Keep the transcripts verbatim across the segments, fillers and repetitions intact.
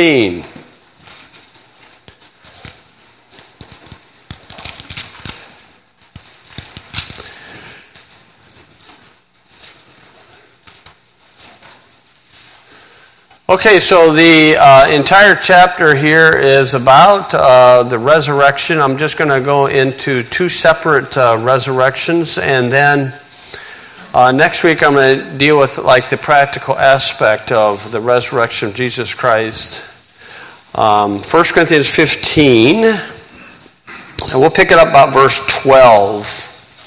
fifteen. Okay, so the uh, entire chapter here is about uh, the resurrection. I'm just going to go into two separate uh, resurrections, and then uh, next week I'm going to deal with like the practical aspect of the resurrection of Jesus Christ. Um, First Corinthians fifteen, and we'll pick it up about verse twelve.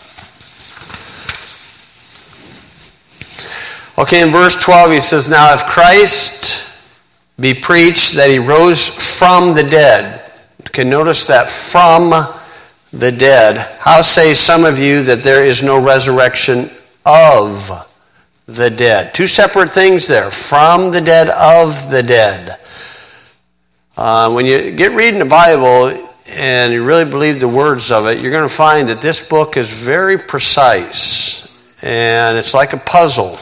Okay, in verse twelve he says, "Now if Christ be preached that he rose from the dead." Okay, notice that, from the dead. "How say some of you that there is no resurrection of the dead?" Two separate things there. From the dead, of the dead. Uh, when you get reading the Bible and you really believe the words of it, you're going to find that this book is very precise. And it's like a puzzle.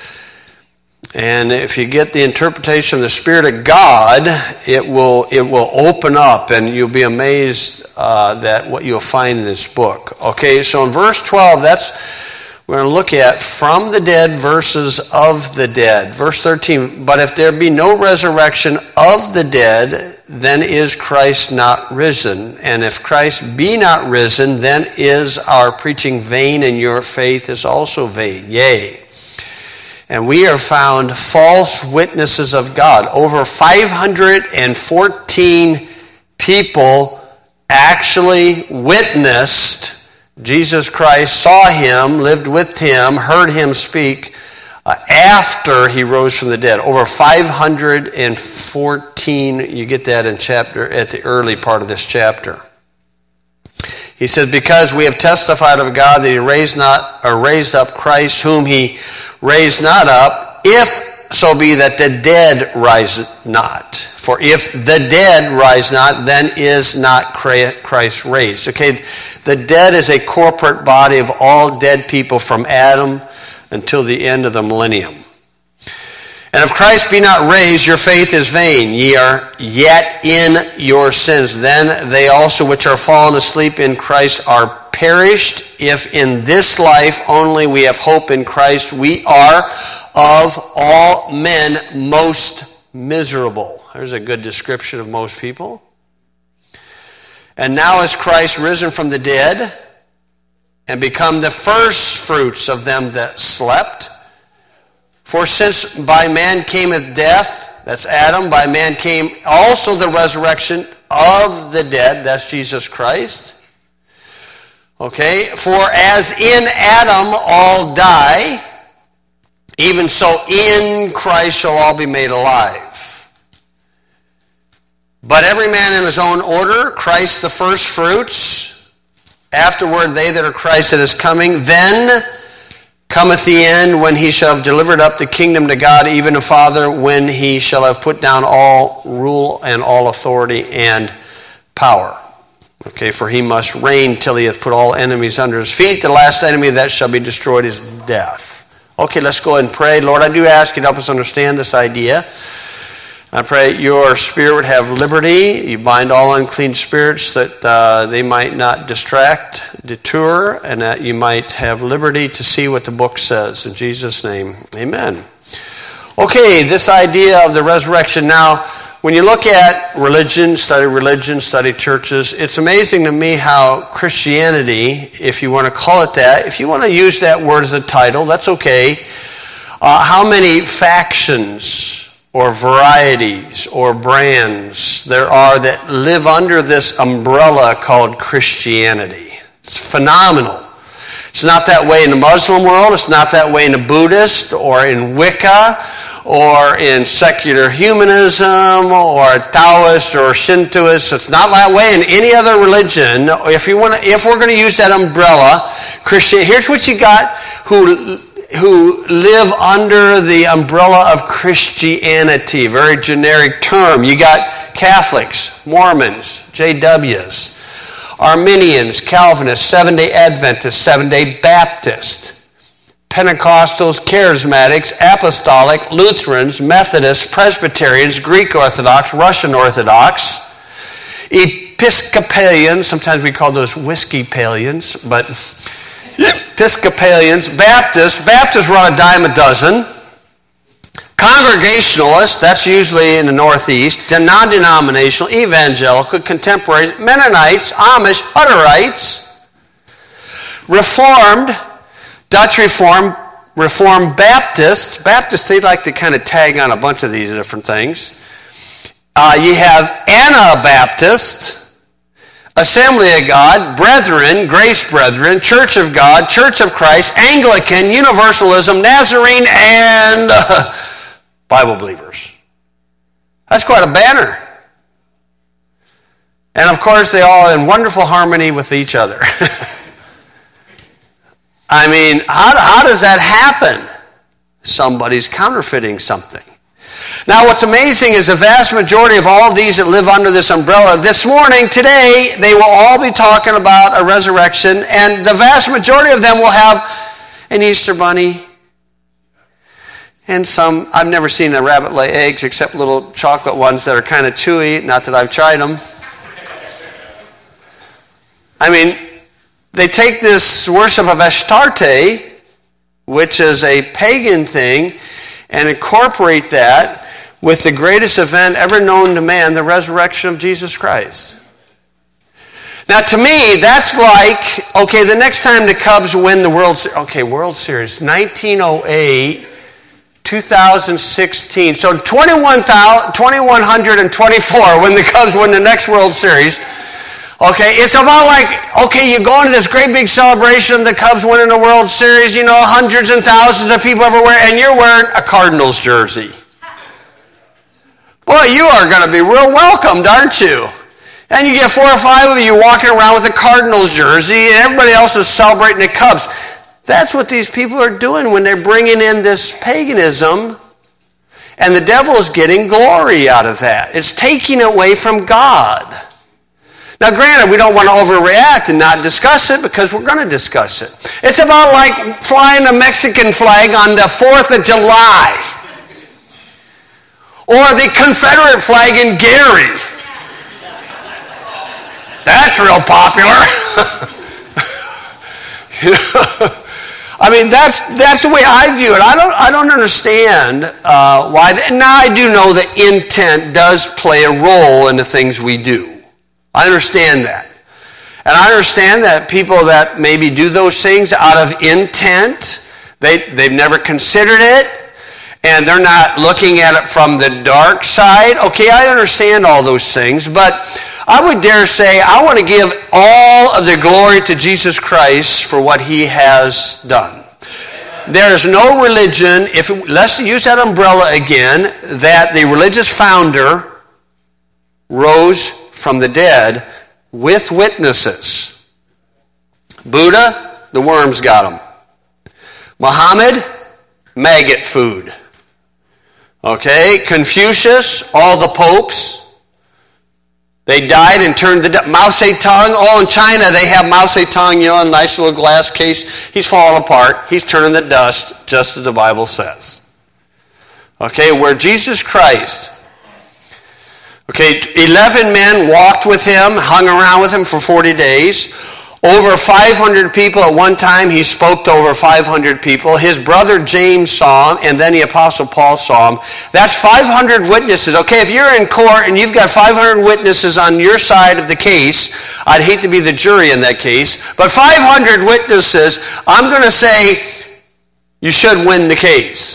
And if you get the interpretation of the Spirit of God, it will it will open up, and you'll be amazed uh, that what you'll find in this book. Okay, so in verse twelve, that's we're going to look at from the dead versus of the dead. Verse thirteen, "But if there be no resurrection of the dead, then is Christ not risen. And if Christ be not risen, then is our preaching vain, and your faith is also vain. Yea, and we are found false witnesses of God." Over five hundred fourteen people actually witnessed Jesus Christ, saw him, lived with him, heard him speak uh, after he rose from the dead. Over five hundred fourteen, you get that in chapter at the early part of this chapter. He says, "Because we have testified of God that he raised not or raised up Christ, whom he raised not up, if so be that the dead rise not. For if the dead rise not, then is not Christ raised." Okay, the dead is a corporate body of all dead people from Adam until the end of the millennium. "And if Christ be not raised, your faith is vain. Ye are yet in your sins. Then they also which are fallen asleep in Christ are perished. If in this life only we have hope in Christ, we are of all men most miserable." There's a good description of most people. "And now is Christ risen from the dead, and become the first fruits of them that slept. For since by man cameth death," that's Adam, "by man came also the resurrection of the dead," that's Jesus Christ. Okay, "For as in Adam all die, even so in Christ shall all be made alive. But every man in his own order, Christ the first fruits, afterward they that are Christ that is coming. Then cometh the end, when he shall have delivered up the kingdom to God, even the Father, when he shall have put down all rule and all authority and power. Okay, for he must reign till he hath put all enemies under his feet. The last enemy that shall be destroyed is death." Okay, let's go ahead and pray. Lord, I do ask you to help us understand this idea. I pray your Spirit would have liberty. You bind all unclean spirits, that uh, they might not distract, detour, and that you might have liberty to see what the book says. In Jesus' name, amen. Okay, this idea of the resurrection. Now, when you look at religion, study religion, study churches, it's amazing to me how Christianity, if you want to call it that, if you want to use that word as a title, that's okay, uh, how many factions or varieties or brands there are that live under this umbrella called Christianity. It's phenomenal. It's not that way in the Muslim world. It's not that way in the Buddhist or in Wicca or in secular humanism or Taoist or Shintoist. It's not that way in any other religion. If you want to, if we're going to use that umbrella, Christian, here's what you got who who live under the umbrella of Christianity, very generic term. You got Catholics, Mormons, J Ws, Arminians, Calvinists, Seventh-day Adventists, Seventh-day Baptists, Pentecostals, Charismatics, Apostolic, Lutherans, Methodists, Presbyterians, Greek Orthodox, Russian Orthodox, Episcopalians, sometimes we call those whiskey-palians, but Episcopalians, Baptists, Baptists run a dime a dozen, Congregationalists, that's usually in the Northeast, non-denominational, evangelical, contemporary, Mennonites, Amish, Hutterites, Reformed, Dutch Reformed, Reformed Baptist. Baptists, they like to kind of tag on a bunch of these different things. Uh, you have Anabaptist, Assembly of God, Brethren, Grace Brethren, Church of God, Church of Christ, Anglican, Universalism, Nazarene, and uh, Bible believers. That's quite a banner. And of course, they all in wonderful harmony with each other. I mean, how, how does that happen? Somebody's counterfeiting something. Now, what's amazing is the vast majority of all these that live under this umbrella, this morning, today, they will all be talking about a resurrection, and the vast majority of them will have an Easter bunny, and some, I've never seen a rabbit lay eggs except little chocolate ones that are kind of chewy, not that I've tried them. I mean, they take this worship of Ashtarte, which is a pagan thing, and incorporate that with the greatest event ever known to man, the resurrection of Jesus Christ. Now, to me, that's like, okay, the next time the Cubs win the World Series, okay, World Series, nineteen oh eight, two thousand sixteen. So twenty-one hundred twenty-four when the Cubs win the next World Series. Okay, it's about like, okay, you go into this great big celebration of the Cubs winning the World Series, you know, hundreds and thousands of people everywhere, and you're wearing a Cardinals jersey. Boy, you are going to be real welcomed, aren't you? And you get four or five of you walking around with a Cardinals jersey, and everybody else is celebrating the Cubs. That's what these people are doing when they're bringing in this paganism, and the devil is getting glory out of that. It's taking away from God. Now, granted, we don't want to overreact and not discuss it because we're going to discuss it. It's about like flying a Mexican flag on the fourth of July or the Confederate flag in Gary. That's real popular. You know? I mean, that's that's the way I view it. I don't I don't understand uh, why. That, now, I do know that intent does play a role in the things we do. I understand that. And I understand that people that maybe do those things out of intent, they, they've never considered it, and they're not looking at it from the dark side. Okay, I understand all those things, but I would dare say I want to give all of the glory to Jesus Christ for what he has done. There is no religion, if it, let's use that umbrella again, that the religious founder rose from the dead with witnesses. Buddha, the worms got him. Muhammad, maggot food. Okay, Confucius, all the popes, they died and turned the de- Mao Zedong, oh, in China they have Mao Zedong, you know, a nice little glass case. He's falling apart. He's turning the dust, just as the Bible says. Okay, where Jesus Christ, okay, eleven men walked with him, hung around with him for forty days. Over five hundred people at one time, he spoke to over five hundred people. His brother James saw him, and then the Apostle Paul saw him. That's five hundred witnesses. Okay, if you're in court and you've got five hundred witnesses on your side of the case, I'd hate to be the jury in that case, but five hundred witnesses, I'm going to say you should win the case.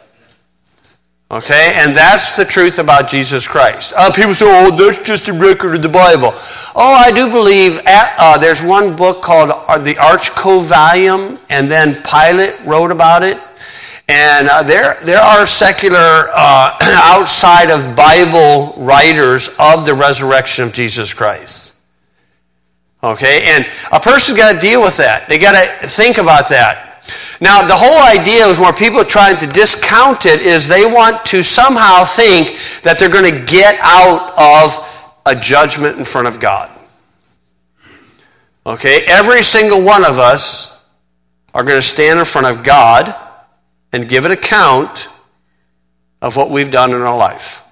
Okay, and that's the truth about Jesus Christ. Uh, people say, oh, that's just a record of the Bible. Oh, I do believe at, uh, there's one book called uh, the Arch Co-Volume, and then Pilate wrote about it. And uh, there, there are secular, uh, outside of Bible writers of the resurrection of Jesus Christ. Okay, and a person's got to deal with that. They got to think about that. Now, the whole idea is where people are trying to discount it is they want to somehow think that they're going to get out of a judgment in front of God. Okay? Every single one of us are going to stand in front of God and give an account of what we've done in our life.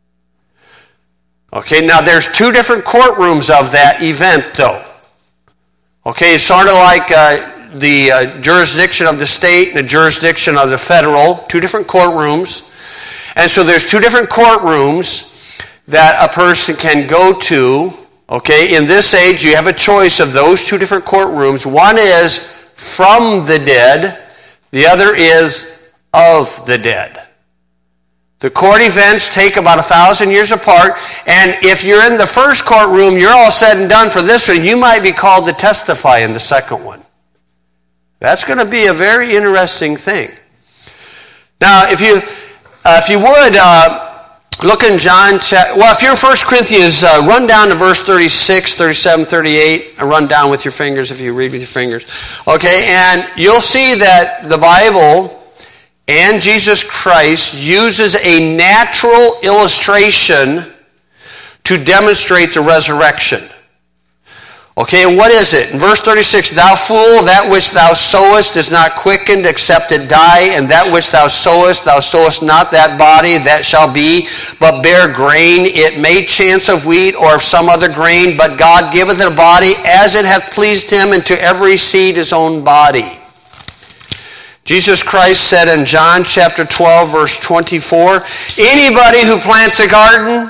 Okay, now there's two different courtrooms of that event, though. Okay, it's sort of like uh, the uh, jurisdiction of the state and the jurisdiction of the federal, two different courtrooms. And so there's two different courtrooms that a person can go to. Okay, in this age, you have a choice of those two different courtrooms. One is from the dead, the other is of the dead. The court events take about a thousand years apart, and if you're in the first courtroom, you're all said and done for this one, you might be called to testify in the second one. That's going to be a very interesting thing. Now, if you uh, if you would, uh, look in John, cha- well, if you're in First Corinthians, uh, run down to verse thirty-six, thirty-seven, thirty-eight, and run down with your fingers if you read with your fingers. Okay, and you'll see that the Bible and Jesus Christ uses a natural illustration to demonstrate the resurrection. Okay, and what is it? In verse thirty-six, thou fool, that which thou sowest is not quickened except it die, and that which thou sowest, thou sowest not that body that shall be, but bear grain. It may chance of wheat or of some other grain, but God giveth it a body as it hath pleased him, and to every seed his own body. Jesus Christ said in John chapter twelve, verse twenty-four, anybody who plants a garden,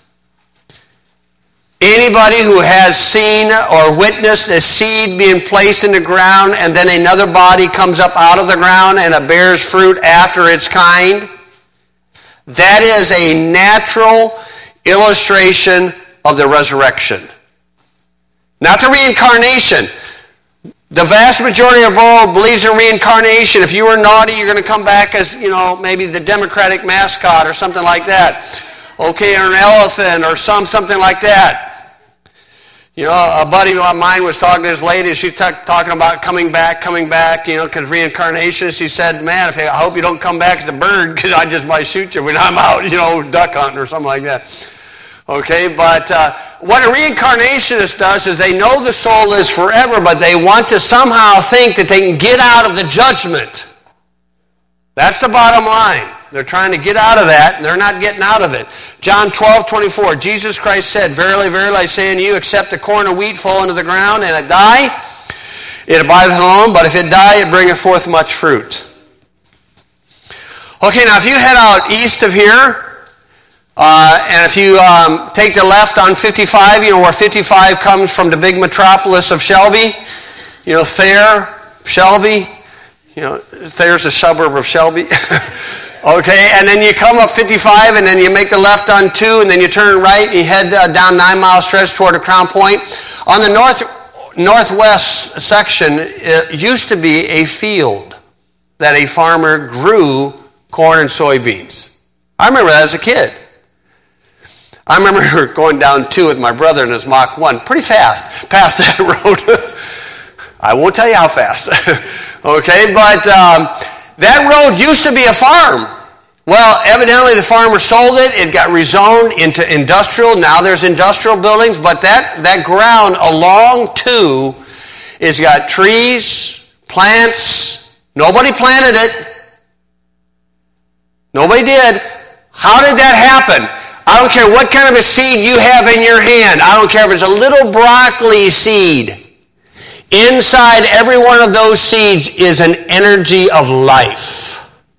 anybody who has seen or witnessed a seed being placed in the ground and then another body comes up out of the ground and it bears fruit after its kind, that is a natural illustration of the resurrection. Not the reincarnation. The vast majority of the world believes in reincarnation. If you were naughty, you're going to come back as, you know, maybe the Democratic mascot or something like that. Okay, or an elephant or some something like that. You know, a buddy of mine was talking to this lady. She's t- talking about coming back, coming back, you know, because reincarnation. She said, man, if I hope you don't come back as a bird because I just might shoot you when I'm out, you know, duck hunting or something like that. Okay, but uh, what a reincarnationist does is they know the soul is forever, but they want to somehow think that they can get out of the judgment. That's the bottom line. They're trying to get out of that, and they're not getting out of it. John twelve, twenty-four, Jesus Christ said, verily, verily, I say unto you, except a corn of wheat fall into the ground and it die, it abideth alone, but if it die, it bringeth forth much fruit. Okay, now if you head out east of here, Uh, and if you um, take the left on fifty-five, you know, where fifty-five comes from the big metropolis of Shelby, you know, Thayer, Shelby, you know, Thayer's a suburb of Shelby. Okay, and then you come up fifty-five, and then you make the left on two, and then you turn right, and you head uh, down nine mile stretch toward a Crown Point. On the north northwest section, it used to be a field that a farmer grew corn and soybeans. I remember that as a kid. I remember going down two with my brother in his Mach one, pretty fast, past that road. I won't tell you how fast. Okay, but um, that road used to be a farm. Well, evidently the farmer sold it. It got rezoned into industrial. Now there's industrial buildings, but that, that ground along two is got trees, plants. Nobody planted it. Nobody did. How did that happen? I don't care what kind of a seed you have in your hand. I don't care if it's a little broccoli seed. Inside every one of those seeds is an energy of life.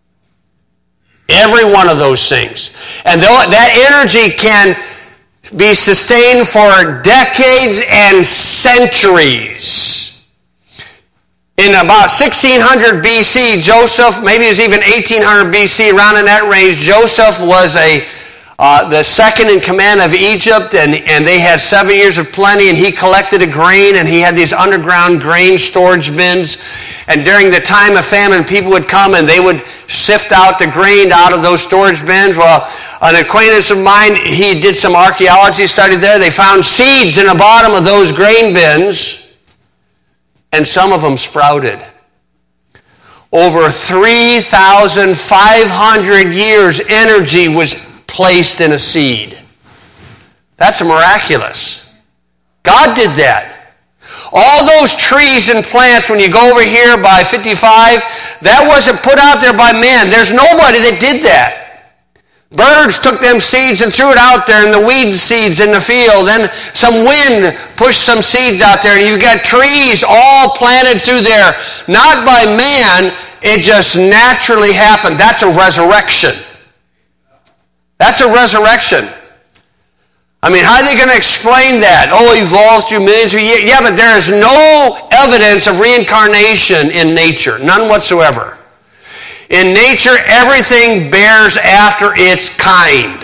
Every one of those things. And that energy can be sustained for decades and centuries. In about sixteen hundred B C, Joseph, maybe it was even eighteen hundred B C, around in that range, Joseph was a Uh, the second in command of Egypt, and, and they had seven years of plenty, and he collected a grain, and he had these underground grain storage bins. And during the time of famine, people would come and they would sift out the grain out of those storage bins. Well, an acquaintance of mine, he did some archaeology study there. They found seeds in the bottom of those grain bins, and some of them sprouted. Over three thousand five hundred years, energy was placed in a seed. That's miraculous. God did that. All those trees and plants, when you go over here by fifty-five, that wasn't put out there by man. There's nobody that did that. Birds took them seeds and threw it out there, and the weed seeds in the field. Then some wind pushed some seeds out there, and you got trees all planted through there. Not by man, it just naturally happened. That's a resurrection. That's a resurrection. I mean, how are they going to explain that? Oh, evolved through millions of years. Yeah, but there is no evidence of reincarnation in nature. None whatsoever. In nature, everything bears after its kind.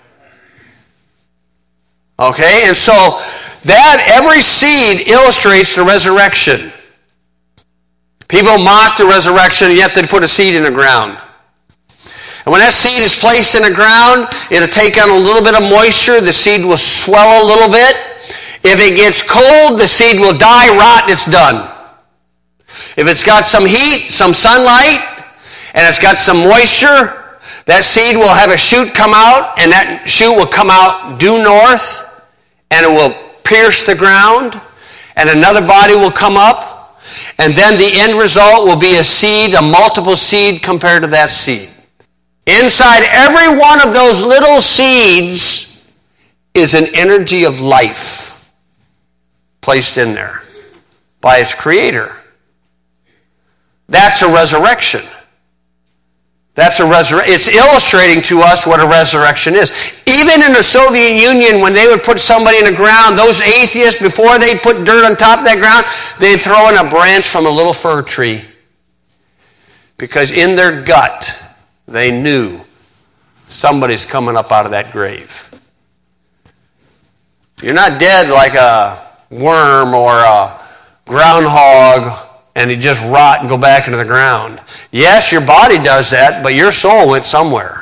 Okay? And so, that, every seed illustrates the resurrection. People mock the resurrection, yet they put a seed in the ground. And when that seed is placed in the ground, it'll take on a little bit of moisture. The seed will swell a little bit. If it gets cold, the seed will die, rot, and it's done. If it's got some heat, some sunlight, and it's got some moisture, that seed will have a shoot come out, and that shoot will come out due north, and it will pierce the ground, and another body will come up, and then the end result will be a seed, a multiple seed compared to that seed. Inside every one of those little seeds is an energy of life placed in there by its creator. That's a resurrection. That's a resur- It's illustrating to us what a resurrection is. Even in the Soviet Union, when they would put somebody in the ground, those atheists, before they'd put dirt on top of that ground, they'd throw in a branch from a little fir tree. Because in their gut, they knew somebody's coming up out of that grave. You're not dead like a worm or a groundhog and you just rot and go back into the ground. Yes, your body does that, but your soul went somewhere.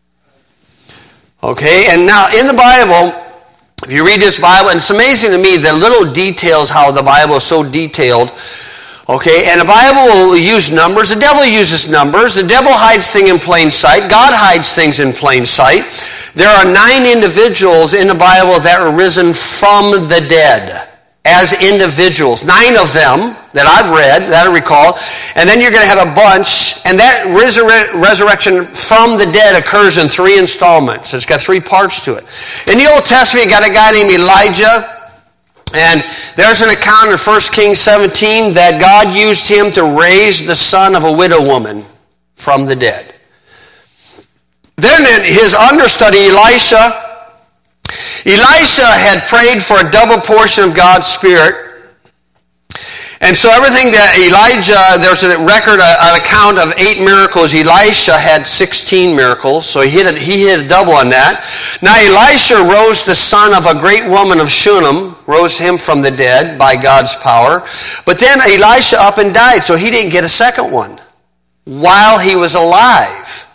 Okay, and now in the Bible, if you read this Bible, and it's amazing to me the little details, how the Bible is so detailed. Okay, and the Bible will use numbers. The devil uses numbers. The devil hides things in plain sight. God hides things in plain sight. There are nine individuals in the Bible that are risen from the dead as individuals. Nine of them that I've read, that I recall. And then you're going to have a bunch, and that resur- resurrection from the dead occurs in three installments. It's got three parts to it. In the Old Testament, you got a guy named Elijah. And there's an account in First Kings seventeen that God used him to raise the son of a widow woman from the dead. Then in his understudy, Elisha, Elisha had prayed for a double portion of God's Spirit. And so everything that Elijah, there's a record, an account of eight miracles. Elisha had sixteen miracles, so he hit a, he hit a double on that. Now Elisha rose the son of a great woman of Shunem, rose him from the dead by God's power. But then Elisha up and died, so he didn't get a second one while he was alive.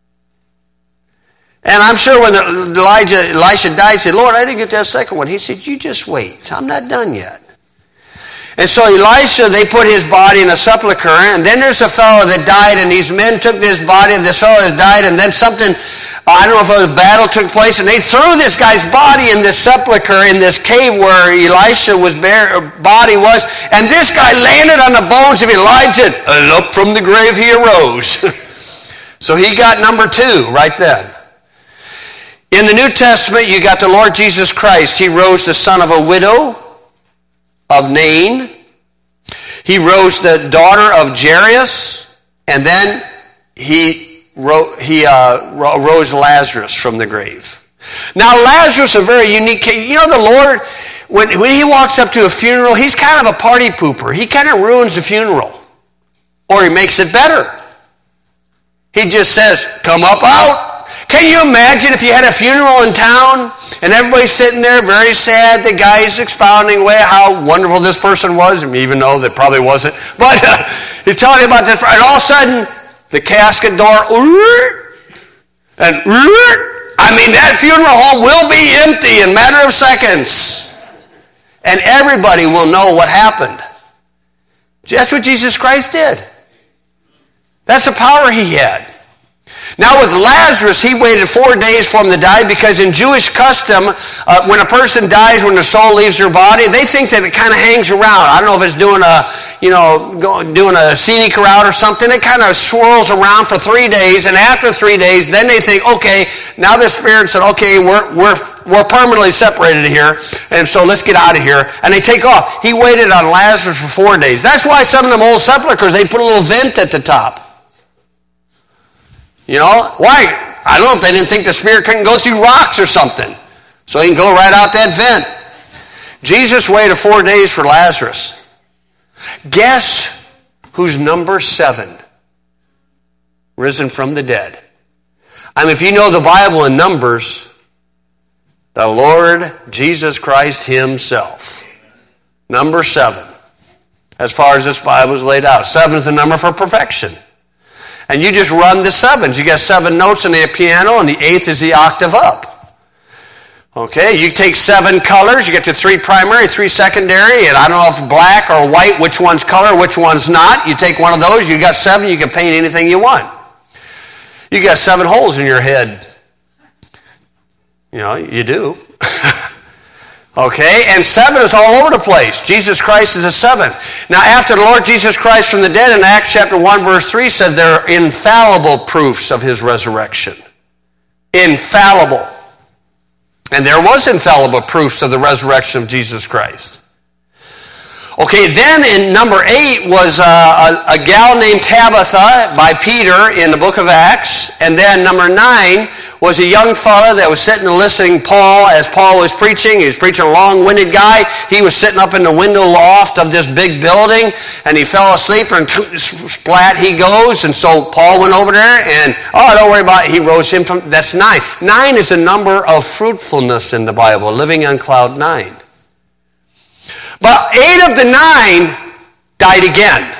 And I'm sure when Elijah, Elisha died, he said, Lord, I didn't get that second one. He said, you just wait. I'm not done yet. And so Elisha, they put his body in a sepulcher, and then there's a fellow that died, and these men took this body of this fellow that died, and then something, I don't know if a battle took place, and they threw this guy's body in this sepulcher, in this cave where Elisha was bare, body was, and this guy landed on the bones of Elijah, and up from the grave he arose. So he got number two right then. In the New Testament, you got the Lord Jesus Christ. He rose the son of a widow of Nain. He rose the daughter of Jairus, and then he, ro- he uh, rose Lazarus from the grave. Now Lazarus is a very unique case. You know the Lord, when, when he walks up to a funeral, he's kind of a party pooper. He kind of ruins the funeral, or he makes it better. He just says, come up out. Can you imagine if you had a funeral in town and everybody's sitting there very sad, the guy's expounding away how wonderful this person was, even though that probably wasn't, but uh, he's telling you about this, and all of a sudden the casket door, and I mean that funeral home will be empty in a matter of seconds, and everybody will know what happened. That's what Jesus Christ did. That's the power he had. Now with Lazarus, he waited four days for him to die because in Jewish custom, uh, when a person dies, when their soul leaves their body, they think that it kind of hangs around. I don't know if it's doing a, you know, go, doing a scenic route or something. It kind of swirls around for three days, and after three days, then they think, okay, now the spirit said, okay, we're we're we're permanently separated here, and so let's get out of here, and they take off. He waited on Lazarus for four days. That's why some of them old sepulchres, they put a little vent at the top. You know, why? I don't know if they didn't think the spirit couldn't go through rocks or something. So he can go right out that vent. Jesus waited four days for Lazarus. Guess who's number seven? Risen from the dead. I mean, if you know the Bible in Numbers, the Lord Jesus Christ himself. Number seven. As far as this Bible is laid out. Seven is the number for perfection. And you just run the sevens. You got seven notes on the piano, and the eighth is the octave up. Okay, you take seven colors. You get the three primary, three secondary, and I don't know if black or white, which one's color, which one's not. You take one of those, you got seven, you can paint anything you want. You got seven holes in your head. You know, you do. Okay, and seven is all over the place. Jesus Christ is the seventh. Now, after the Lord Jesus Christ from the dead in Acts chapter one, verse three said there are infallible proofs of his resurrection. Infallible. And there was infallible proofs of the resurrection of Jesus Christ. Okay, then in number eight was uh, a, a gal named Tabitha by Peter in the book of Acts. And then number nine was a young fella that was sitting and listening Paul as Paul was preaching. He was preaching a long-winded guy. He was sitting up in the window loft of this big building, and he fell asleep, and splat he goes. And so Paul went over there, and, oh, don't worry about it. He rose him from, that's nine. Nine is a number of fruitfulness in the Bible, living on cloud nine. But eight of the nine died again.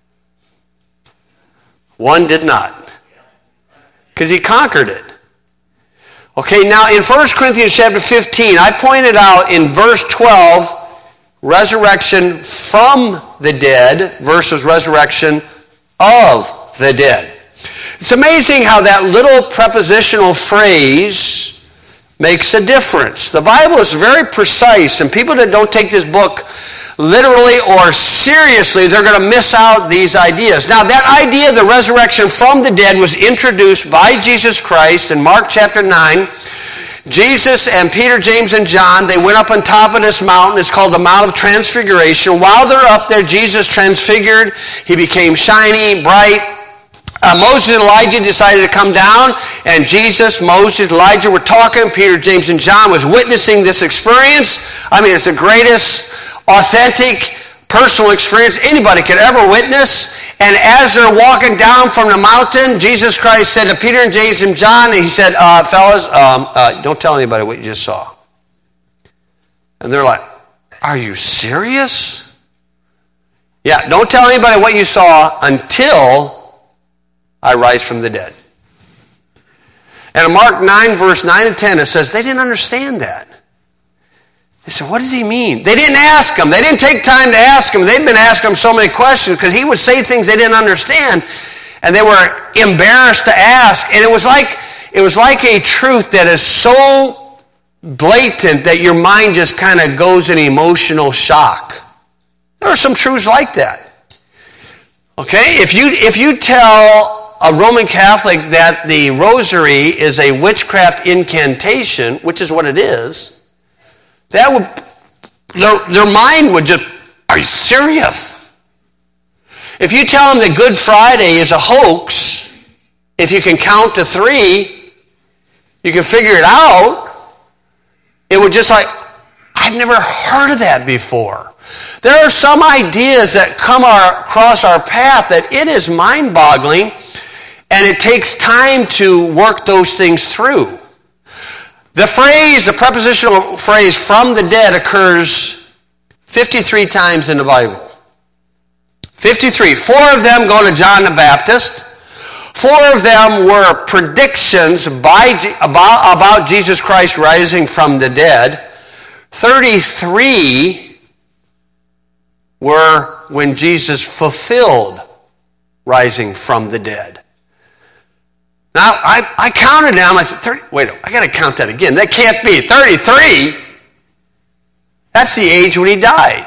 One did not. Because he conquered it. Okay, now in First Corinthians chapter fifteen, I pointed out in verse twelve, resurrection from the dead versus resurrection of the dead. It's amazing how that little prepositional phrase makes a difference. The Bible is very precise, and people that don't take this book literally or seriously, they're going to miss out these ideas. Now, that idea of the resurrection from the dead was introduced by Jesus Christ in Mark chapter nine. Jesus and Peter, James, and John, they went up on top of this mountain. It's called the Mount of Transfiguration. While they're up there, Jesus transfigured. He became shiny, bright. Uh, Moses and Elijah decided to come down, and Jesus, Moses, Elijah were talking. Peter, James, and John was witnessing this experience. I mean, it's the greatest, authentic, personal experience anybody could ever witness. And as they're walking down from the mountain, Jesus Christ said to Peter and James and John, and he said, uh, fellas, um, uh, don't tell anybody what you just saw. And they're like, are you serious? Yeah, don't tell anybody what you saw until I rise from the dead. And in Mark nine, verse nine and ten, it says they didn't understand that. They said, what does he mean? They didn't ask him. They didn't take time to ask him. They'd been asking him so many questions because he would say things they didn't understand, and they were embarrassed to ask. And it was like it was like a truth that is so blatant that your mind just kind of goes in emotional shock. There are some truths like that. Okay? If you if you tell a Roman Catholic that the rosary is a witchcraft incantation, which is what it is, that would, their, their mind would just, are you serious? If you tell them that Good Friday is a hoax, if you can count to three, you can figure it out, it would just like, I've never heard of that before. There are some ideas that come our, across our path that it is mind-boggling, and it takes time to work those things through. The phrase, the prepositional phrase from the dead occurs fifty-three times in the Bible. fifty-three. Four of them go to John the Baptist. Four of them were predictions by, about, about Jesus Christ rising from the dead. thirty-three were when Jesus fulfilled rising from the dead. Now, I, I counted them. I said, thirty, wait, I got to count that again. That can't be. thirty-three? That's the age when he died.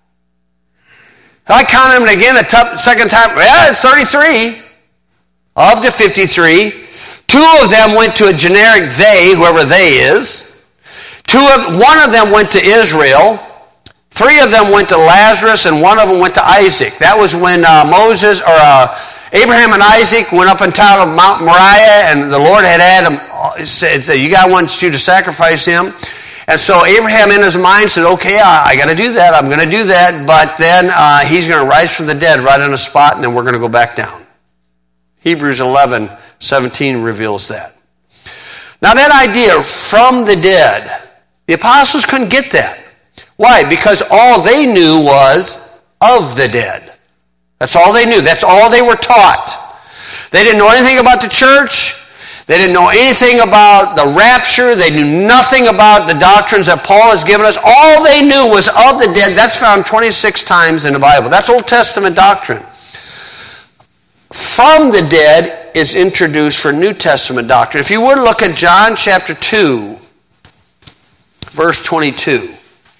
I counted them again the t- second time. Yeah, it's thirty-three. Of the fifty-three, two of them went to a generic they, whoever they is. Two of, one of them went to Israel. Three of them went to Lazarus, and one of them went to Isaac. That was when uh, Moses, or uh, Abraham and Isaac went up on top of Mount Moriah, and the Lord had had him, said, you got wants you to sacrifice him. And so Abraham in his mind said, okay, I, I got to do that. I'm going to do that. But then uh, he's going to rise from the dead right on the spot, and then we're going to go back down. Hebrews eleven seventeen reveals that. Now that idea, from the dead, the apostles couldn't get that. Why? Because all they knew was of the dead. That's all they knew. That's all they were taught. They didn't know anything about the church. They didn't know anything about the rapture. They knew nothing about the doctrines that Paul has given us. All they knew was of the dead. That's found twenty-six times in the Bible. That's Old Testament doctrine. From the dead is introduced for New Testament doctrine. If you would look at John chapter two, verse twenty-two.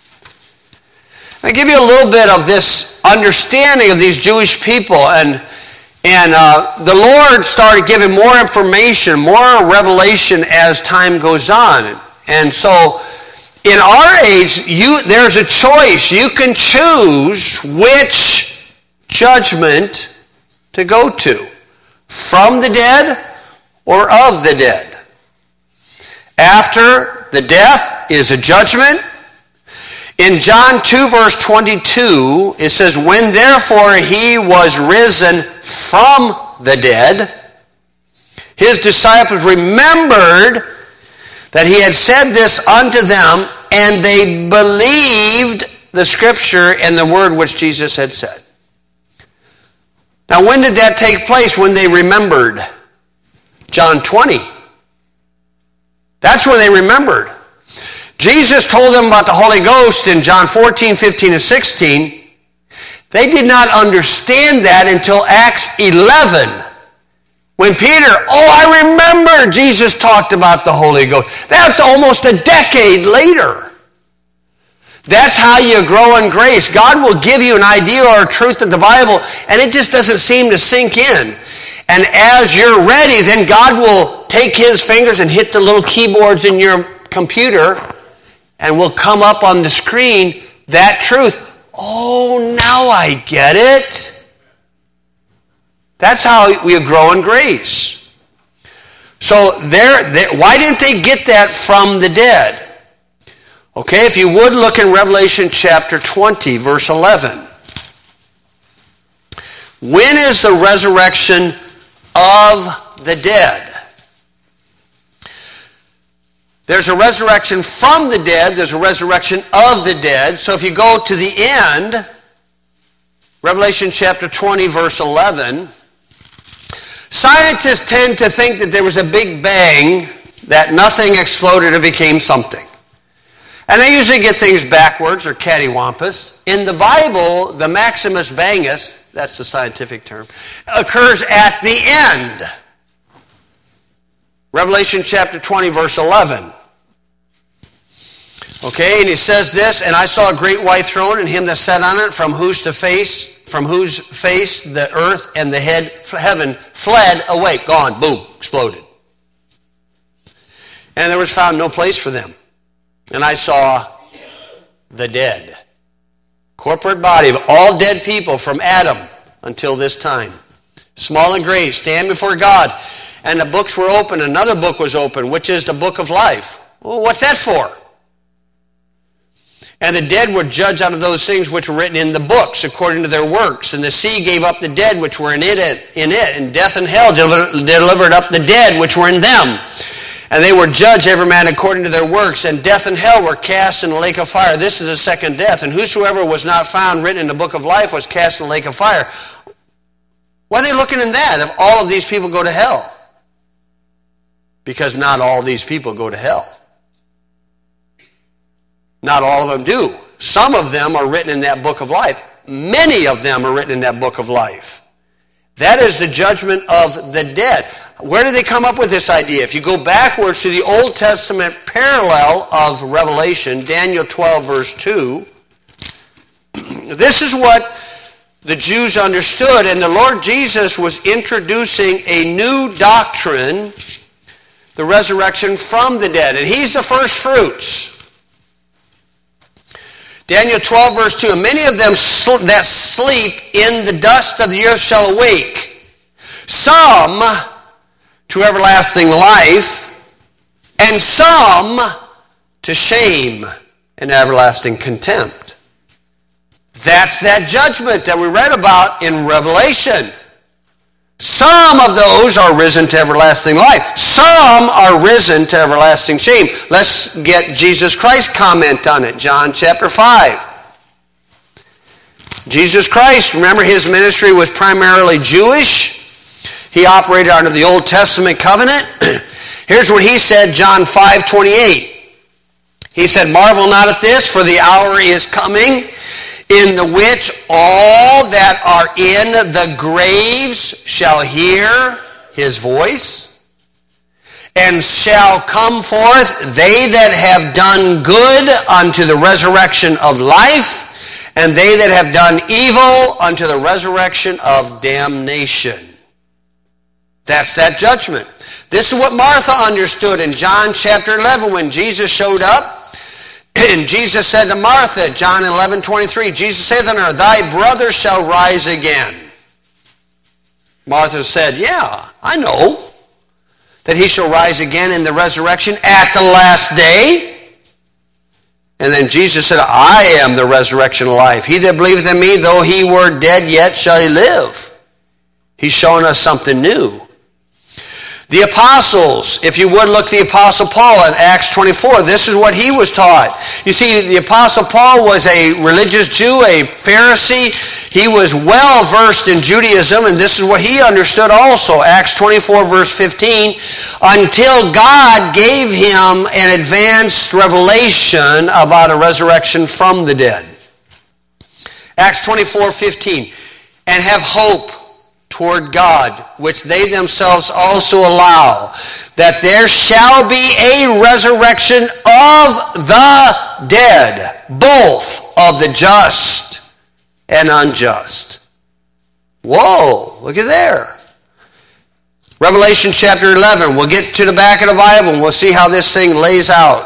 I give you a little bit of this understanding of these Jewish people, and and uh, the Lord started giving more information, more revelation as time goes on. And so, in our age, you there's a choice. You can choose which judgment to go to, from the dead or of the dead. After the death is a judgment. In John two, verse twenty-two, it says, when therefore he was risen from the dead, his disciples remembered that he had said this unto them, and they believed the scripture and the word which Jesus had said. Now, when did that take place? When they remembered. John twenty. That's when they remembered. Jesus told them about the Holy Ghost in John fourteen, fifteen, and sixteen. They did not understand that until Acts eleven. When Peter, oh, I remember Jesus talked about the Holy Ghost. That's almost a decade later. That's how you grow in grace. God will give you an idea or a truth of the Bible, and it just doesn't seem to sink in. And as you're ready, then God will take his fingers and hit the little keyboards in your computer, and will come up on the screen that truth. Oh, now I get it. That's how we grow in grace. So there, why didn't they get that from the dead? Okay, if you would look in Revelation chapter twenty, verse eleven. When is the resurrection of the dead? There's a resurrection from the dead. There's a resurrection of the dead. So if you go to the end, Revelation chapter twenty, verse eleven, scientists tend to think that there was a big bang, that nothing exploded and became something. And they usually get things backwards or cattywampus. In the Bible, the Maximus Bangus, that's the scientific term, occurs at the end. Revelation chapter twenty, verse eleven. Okay, and he says this, and I saw a great white throne, and him that sat on it, from whose to face, from whose face the earth and the head, heaven fled away, gone, boom, exploded. And there was found no place for them. And I saw the dead, corporate body of all dead people from Adam until this time, small and great, stand before God. And the books were open. Another book was open, which is the book of life. Well, what's that for? And the dead were judged out of those things which were written in the books according to their works. And the sea gave up the dead which were in it, in it and death and hell delivered up the dead which were in them. And they were judged every man according to their works. And death and hell were cast in the lake of fire. This is a second death. And whosoever was not found written in the book of life was cast in the lake of fire. Why are they looking in that if all of these people go to hell? Because not all these people go to hell. Not all of them do. Some of them are written in that book of life. Many of them are written in that book of life. That is the judgment of the dead. Where did they come up with this idea? If you go backwards to the Old Testament parallel of Revelation, Daniel twelve, verse two, this is what the Jews understood, and the Lord Jesus was introducing a new doctrine, the resurrection from the dead, and he's the first fruits. Daniel twelve, verse two, and many of them sl- that sleep in the dust of the earth shall awake, some to everlasting life, and some to shame and everlasting contempt. That's that judgment that we read about in Revelation. Some of those are risen to everlasting life. Some are risen to everlasting shame. Let's get Jesus Christ's comment on it. John chapter five. Jesus Christ, remember his ministry was primarily Jewish. He operated under the Old Testament covenant. Here's what he said, John five twenty-eight. He said, marvel not at this, for the hour is coming, in the which all that are in the graves shall hear his voice, and shall come forth they that have done good unto the resurrection of life, and they that have done evil unto the resurrection of damnation. That's that judgment. This is what Martha understood in John chapter eleven when Jesus showed up. And Jesus said to Martha, John eleven twenty-three, Jesus said unto her, thy brother shall rise again. Martha said, yeah, I know that he shall rise again in the resurrection at the last day. And then Jesus said, I am the resurrection of life. He that believeth in me, though he were dead, yet shall he live. He's showing us something new. The apostles, if you would look at the Apostle Paul in Acts twenty-four, this is what he was taught. You see, the Apostle Paul was a religious Jew, a Pharisee. He was well versed in Judaism, and this is what he understood also. Acts twenty-four, verse fifteen, until God gave him an advanced revelation about a resurrection from the dead. Acts twenty-four, fifteen, and have hope toward God, which they themselves also allow, that there shall be a resurrection of the dead, both of the just and unjust. Whoa, look at there. Revelation chapter eleven. We'll get to the back of the Bible and we'll see how this thing lays out.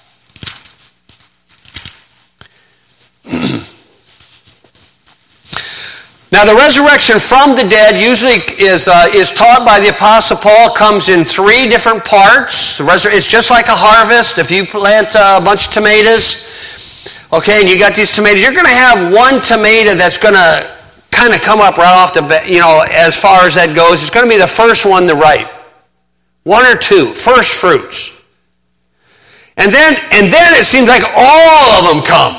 Now, the resurrection from the dead usually is uh, is taught by the Apostle Paul, comes in three different parts. It's just like a harvest. If you plant a bunch of tomatoes, okay, and you got these tomatoes, you're going to have one tomato that's going to kind of come up right off the bat, you know, as far as that goes. It's going to be the first one to ripe. One or two, first fruits. And then, and then it seems like all of them come.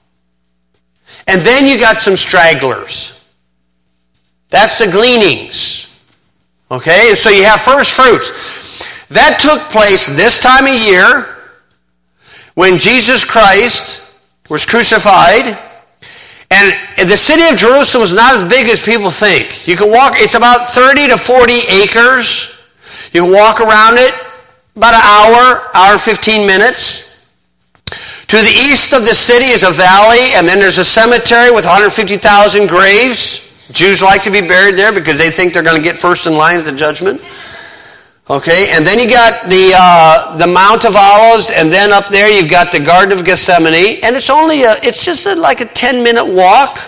And then you got some stragglers. That's the gleanings. Okay, so you have first fruits. That took place this time of year when Jesus Christ was crucified. And the city of Jerusalem is not as big as people think. You can walk, it's about thirty to forty acres. You can walk around it about an hour, hour and fifteen minutes. To the east of the city is a valley, and then there's a cemetery with one hundred fifty thousand graves. Jews like to be buried there because they think they're going to get first in line at the judgment. Okay, and then you got the uh, the Mount of Olives, and then up there you've got the Garden of Gethsemane, and it's only a, it's just a, like a ten minute walk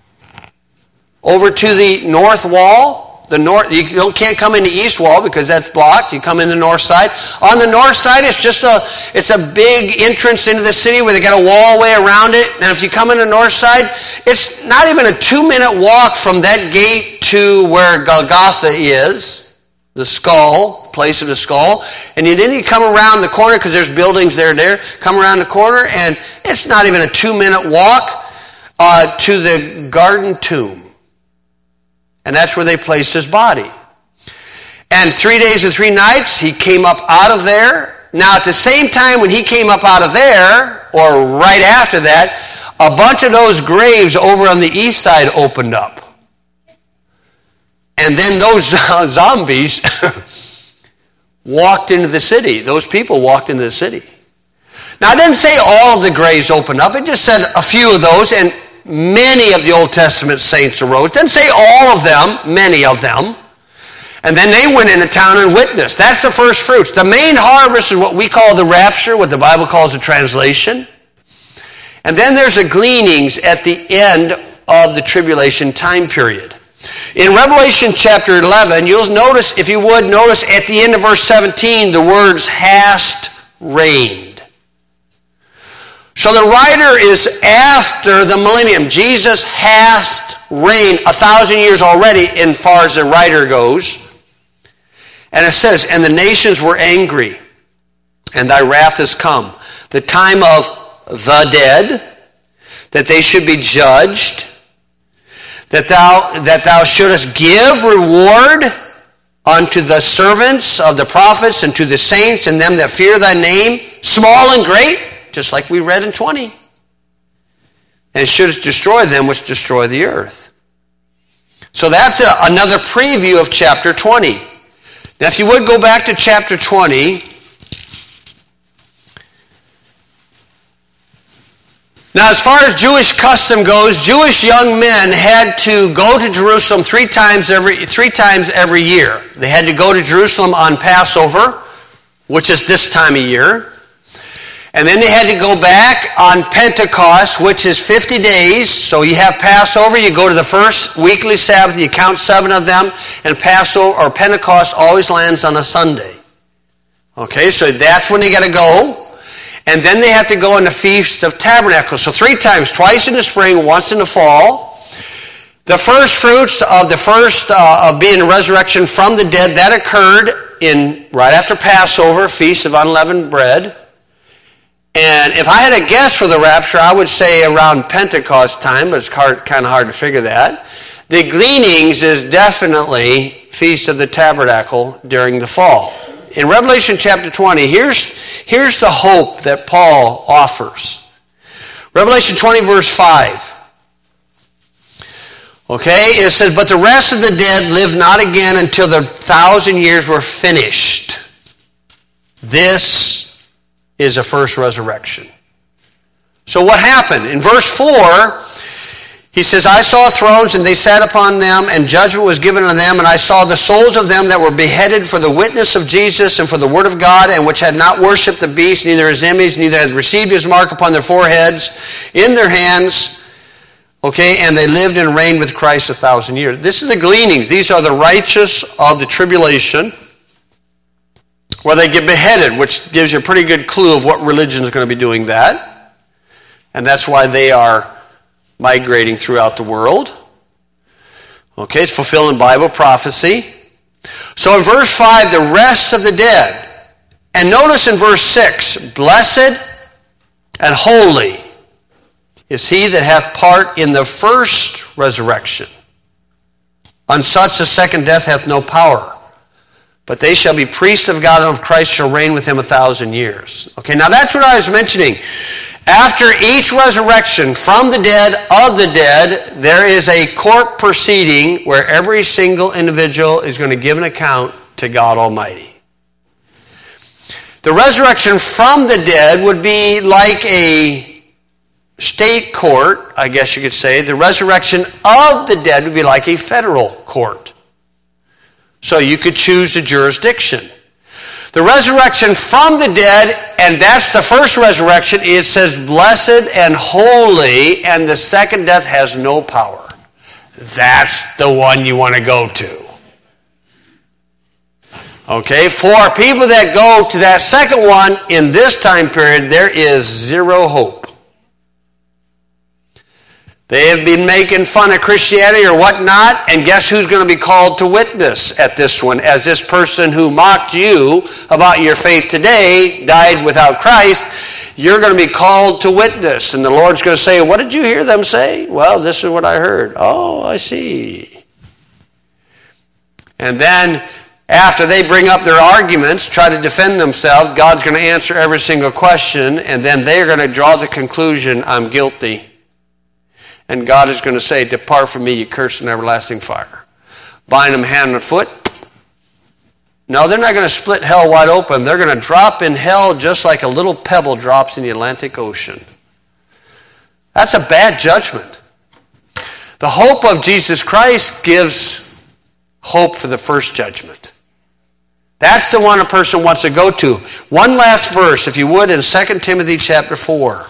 over to the north wall. The north, you can't come in the east wall because that's blocked. You come in the north side. On the north side, it's just a it's a big entrance into the city where they got a wall way around it. And if you come in the north side, it's not even a two minute walk from that gate to where Golgotha is, the skull, place of the skull. And then you come around the corner because there's buildings there. There, come around the corner, and it's not even a two minute walk uh, to the garden tomb. And that's where they placed his body. And three days and three nights, he came up out of there. Now, at the same time when he came up out of there, or right after that, a bunch of those graves over on the east side opened up. And then those zombies walked into the city. Those people walked into the city. Now, it didn't say all of the graves opened up. It just said a few of those, and many of the Old Testament saints arose. It didn't say all of them, many of them. And then they went into town and witnessed. That's the first fruits. The main harvest is what we call the rapture, what the Bible calls the translation. And then there's the gleanings at the end of the tribulation time period. In Revelation chapter eleven, you'll notice, if you would, notice at the end of verse seventeen, the words hast reigned. So the writer is after the millennium. Jesus hast reigned a thousand years already as far as the writer goes. And it says, and the nations were angry, and thy wrath is come. The time of the dead, that they should be judged, that thou that thou shouldest give reward unto the servants of the prophets and to the saints and them that fear thy name, small and great, just like we read in twenty. And shouldest destroy them which destroy the earth. So that's a, another preview of chapter twenty. Now if you would go back to chapter twenty. Now, as far as Jewish custom goes, Jewish young men had to go to Jerusalem three times every three times every year. They had to go to Jerusalem on Passover, which is this time of year. And then they had to go back on Pentecost, which is fifty days. So you have Passover, you go to the first weekly Sabbath, you count seven of them, and Passover or Pentecost always lands on a Sunday. Okay, so that's when they got to go. And then they have to go on the Feast of Tabernacles. So three times, twice in the spring, once in the fall. The first fruits of the first uh, of being a resurrection from the dead, that occurred in right after Passover, Feast of Unleavened Bread. And if I had a guess for the rapture, I would say around Pentecost time, but it's hard, kind of hard to figure that. The gleanings is definitely Feast of the Tabernacle during the fall. In Revelation chapter twenty, here's, here's the hope that Paul offers. Revelation twenty, verse five. Okay, it says, but the rest of the dead lived not again until the thousand years were finished. This is a first resurrection. So what happened? In verse four, he says, I saw thrones, and they sat upon them, and judgment was given unto them, and I saw the souls of them that were beheaded for the witness of Jesus and for the word of God, and which had not worshipped the beast, neither his image, neither had received his mark upon their foreheads, in their hands. Okay, and they lived and reigned with Christ a thousand years. This is the gleanings. These are the righteous of the tribulation, where they get beheaded, which gives you a pretty good clue of what religion is going to be doing that. And that's why they are migrating throughout the world. Okay, it's fulfilling Bible prophecy. So in verse five, the rest of the dead. And notice in verse six, blessed and holy is he that hath part in the first resurrection. On such the second death hath no power. But they shall be priests of God, and of Christ shall reign with him a thousand years. Okay, now that's what I was mentioning. After each resurrection from the dead, of the dead, there is a court proceeding where every single individual is going to give an account to God Almighty. The resurrection from the dead would be like a state court, I guess you could say. The resurrection of the dead would be like a federal court. So you could choose a jurisdiction. The resurrection from the dead, and that's the first resurrection, it says blessed and holy, and the second death has no power. That's the one you want to go to. Okay, for people that go to that second one, in this time period, there is zero hope. They have been making fun of Christianity or whatnot, and guess who's going to be called to witness at this one? As this person who mocked you about your faith today died without Christ, you're going to be called to witness. And the Lord's going to say, what did you hear them say? Well, this is what I heard. Oh, I see. And then after they bring up their arguments, try to defend themselves, God's going to answer every single question, and then they're going to draw the conclusion, I'm guilty. And God is going to say, depart from me, you cursed and everlasting fire. Bind them hand and foot. No, they're not going to split hell wide open. They're going to drop in hell just like a little pebble drops in the Atlantic Ocean. That's a bad judgment. The hope of Jesus Christ gives hope for the first judgment. That's the one a person wants to go to. One last verse, if you would, in Second Timothy chapter four.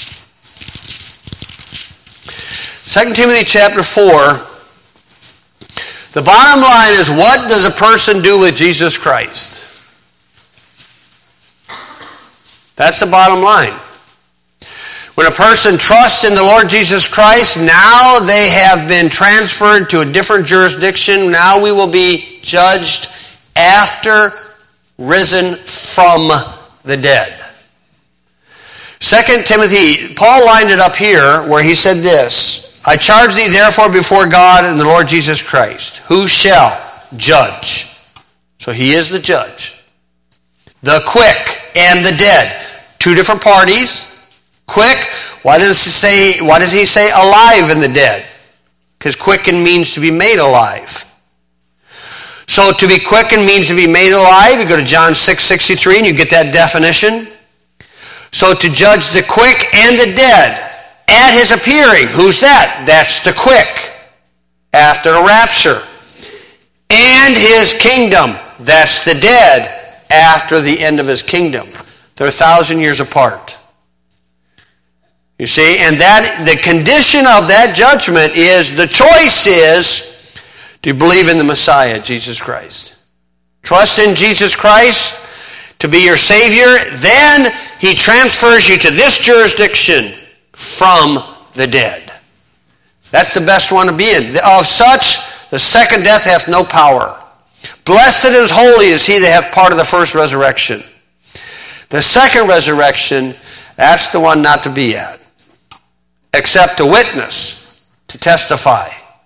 Second Timothy chapter four. The bottom line is, what does a person do with Jesus Christ? That's the bottom line. When a person trusts in the Lord Jesus Christ, now they have been transferred to a different jurisdiction. Now we will be judged after risen from the dead. Second Timothy, Paul lined it up here where he said this, I charge thee therefore before God and the Lord Jesus Christ, who shall judge. So he is the judge. The quick and the dead. Two different parties. Quick, why does he say, why does he say alive and the dead? Because quicken means to be made alive. So to be quickened means to be made alive. You go to John six sixty-three and you get that definition. So to judge the quick and the dead at his appearing. Who's that? That's the quick after the rapture. And his kingdom. That's the dead after the end of his kingdom. They're a thousand years apart. You see, and that the condition of that judgment is, the choice is, do you believe in the Messiah, Jesus Christ? Trust in Jesus Christ to be your Savior. Then he transfers you to this jurisdiction from the dead. That's the best one to be in. Of such, the second death hath no power. Blessed and holy is he that hath part of the first resurrection. The second resurrection, that's the one not to be at. Except to witness, to testify,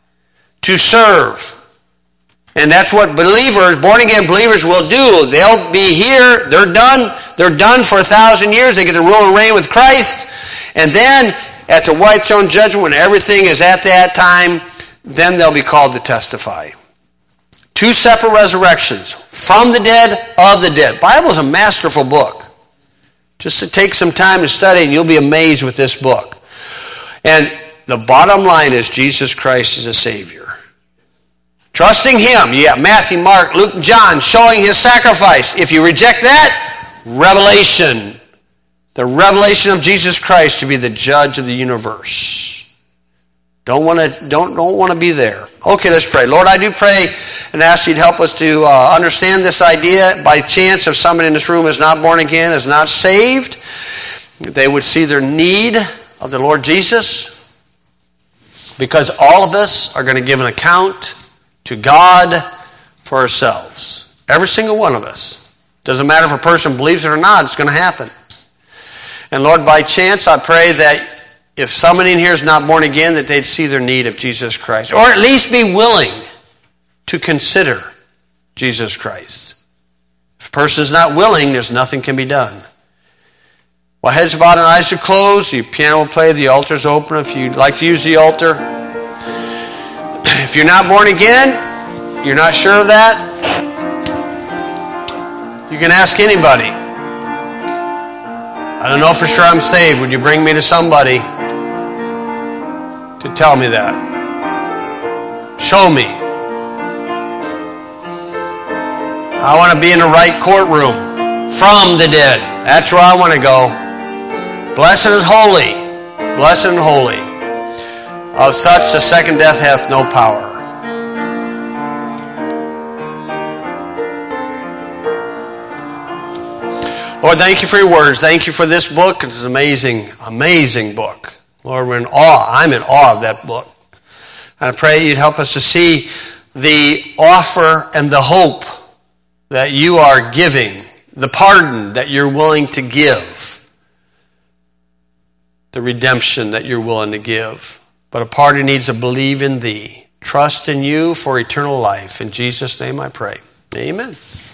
to serve. And that's what believers, born-again believers will do. They'll be here, they're done, they're done for a thousand years, they get to rule and reign with Christ. And then, at the white throne judgment, when everything is at that time, then they'll be called to testify. Two separate resurrections. From the dead, of the dead. The Bible is a masterful book. Just to take some time to study, and you'll be amazed with this book. And the bottom line is, Jesus Christ is a Savior. Trusting Him. Yeah, Matthew, Mark, Luke, and John, showing His sacrifice. If you reject that, revelation. The revelation of Jesus Christ to be the judge of the universe. Don't want to don't, don't want to be there. Okay, let's pray. Lord, I do pray and ask you to help us to uh, understand this idea. By chance, if somebody in this room is not born again, is not saved, they would see their need of the Lord Jesus. Because all of us are going to give an account to God for ourselves. Every single one of us. Doesn't matter if a person believes it or not, it's going to happen. And Lord, by chance, I pray that if somebody in here is not born again, that they'd see their need of Jesus Christ. Or at least be willing to consider Jesus Christ. If a person is not willing, there's nothing can be done. While heads bowed and eyes are closed, the piano will play, the altar's open if you'd like to use the altar. If you're not born again, you're not sure of that, you can ask anybody. I don't know for sure I'm saved. Would you bring me to somebody to tell me that? Show me. I want to be in the right courtroom from the dead. That's where I want to go. Blessed is holy. Blessed and holy. Of such the second death hath no power. Lord, thank you for your words. Thank you for this book. It's an amazing, amazing book. Lord, we're in awe. I'm in awe of that book. And I pray you'd help us to see the offer and the hope that you are giving, the pardon that you're willing to give, the redemption that you're willing to give. But a party needs to believe in thee, trust in you for eternal life. In Jesus' name I pray. Amen.